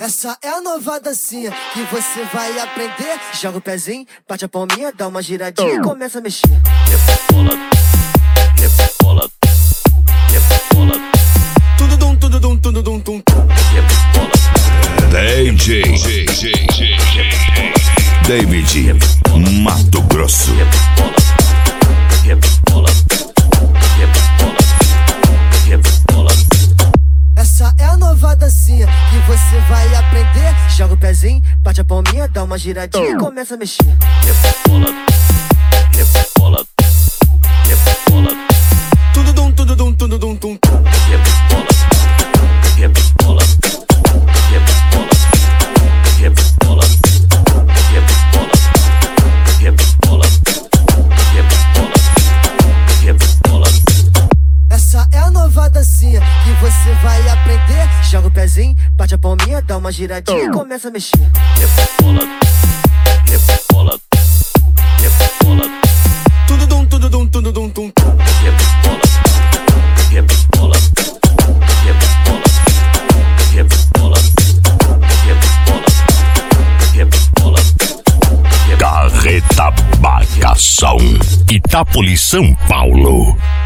Essa é a nova dancinha que você vai aprender. Joga o pezinho, bate a palminha, dá uma giradinha e começa a mexer. Rebola, rebola, rebola. Tudo dum, tudo dum, tudo dum, tum. Rebola. DJ David Mato Grosso. Rebola, rebola, rebola, rebola. Essa é a nova dancinha que você vai aprender. Joga o pezinho, bate a palminha, dá uma giradinha e começa a mexer. Rebola, rebola, rebola. Tudo dum, tudo dum, tudo dum, tum. Rebola, rebola, rebola, rebola, rebola, rebola, rebola, rebola. Essa é a nova dancinha que você vai aprender. Joga o pezinho, bate a palminha, dá uma giradinha e começa a mexer. Rebola, rebola, rebola. Tudo dum, tudo dum, tudo dum, tum. Rebola, rebola, rebola, rebola, rebola, rebola. Carreta Bagação, Itápolis, São Paulo.